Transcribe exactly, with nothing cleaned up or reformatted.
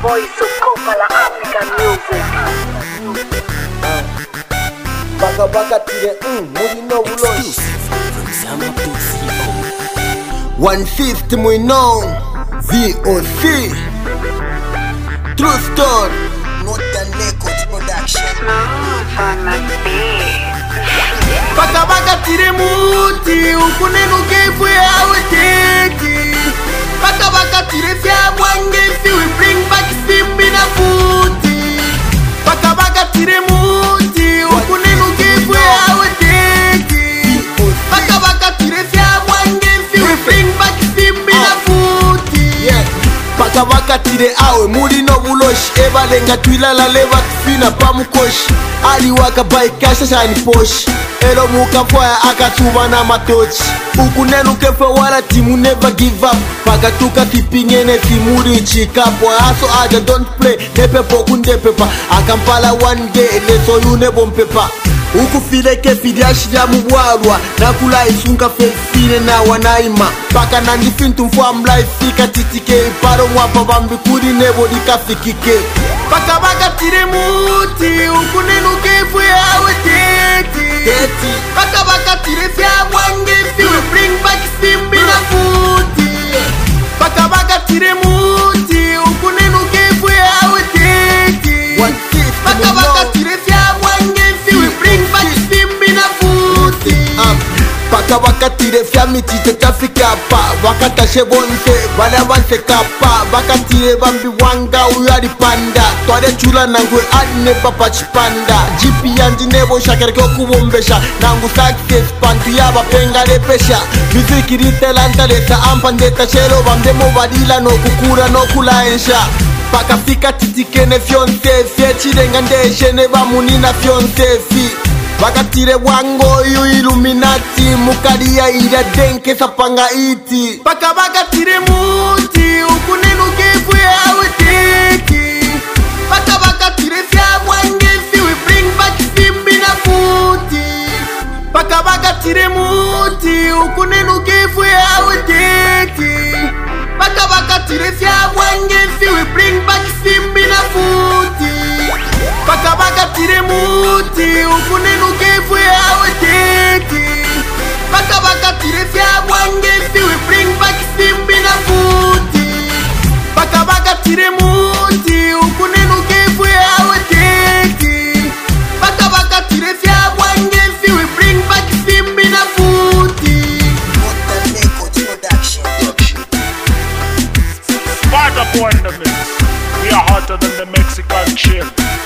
voice of Kopala African music. Baka baka tire, mm, muri no bulosh. one fifty muy known, V O C. True story. Northern Records Production. Baka baka tire muti, ukunenu kefu ya weteki. Baka baka tire fya mwangesi, we bring back simbi na futi. Baka baka tire muti, ukunenu kefu ya weteki. Baka baka tire fya mwangesi, we bring back simbi na futi. Baka baka tire awe, muri no buloshi. Eba lenga twilala leva tufina pamukoshi. Ali waka bai kasha shani poshi. Elo muka fwaya akatuba na matochi. Ukunenu kefe wala timu never give up. Paka tuka kipingene timuri chikapo. Aso aja don't play, nepe poku ndepepa. Akampala one day, leso yune bompepa. Uku file ke fidiashi ya mbuarwa. Nakula isunka fefine na wanaima. Paka nandi fintu mfwa mlai fika titike. Iparo mwapa bambi kuri nebo dikafikike. Paka baka tire muti, ukunenu kefu ya weteti. Teti. Baka baka tire fya mwangesi, we bring back simbi na futi. Baka baka tire muti, ukunenu kefu ya weteti. Baka baka tire fya mwangesi, we bring back simbi na futi. Baka baka tire fya miti tetafika pa. Baka tashe bonse, bale avanse kapa. Baka tire bambi wanga uyari panda. Twade chula nangwe adne papa chipanda. Jipi yanji nebo shakerke okubombesha. Nangu success pantu yaba penga repesha. Miziki ritelanta lesa ampandeta shelo. Bamde mobadila no kukura no kulaensha. Baka fika titikene fionse. Fie chirenga ndeshe neba munina fionse fi. Baka tire wango yu Illuminati. Mukaria ira denke sapanga iti. Baka baka tire muti, ukunenu kefu ya weteki. Baka baka tire fya mwangesi, we bring back simbi na futi. Baka baka tire muti, ukunenu kefu ya weteki. Baka baka tire fya mwangesi, we bring back simbi na futi. Baka baka tire muti, ukunenu kefu ya weteki. Baka baka tire fya mwangesi, we bring back simbi na futi. Baka baka tire muti, ukunenu kefu ya weteki. Baka baka tire fya mwangesi, we bring back simbi na futi. Northern Records Production. Part of one the mix. We are hotter than the Mexican chill.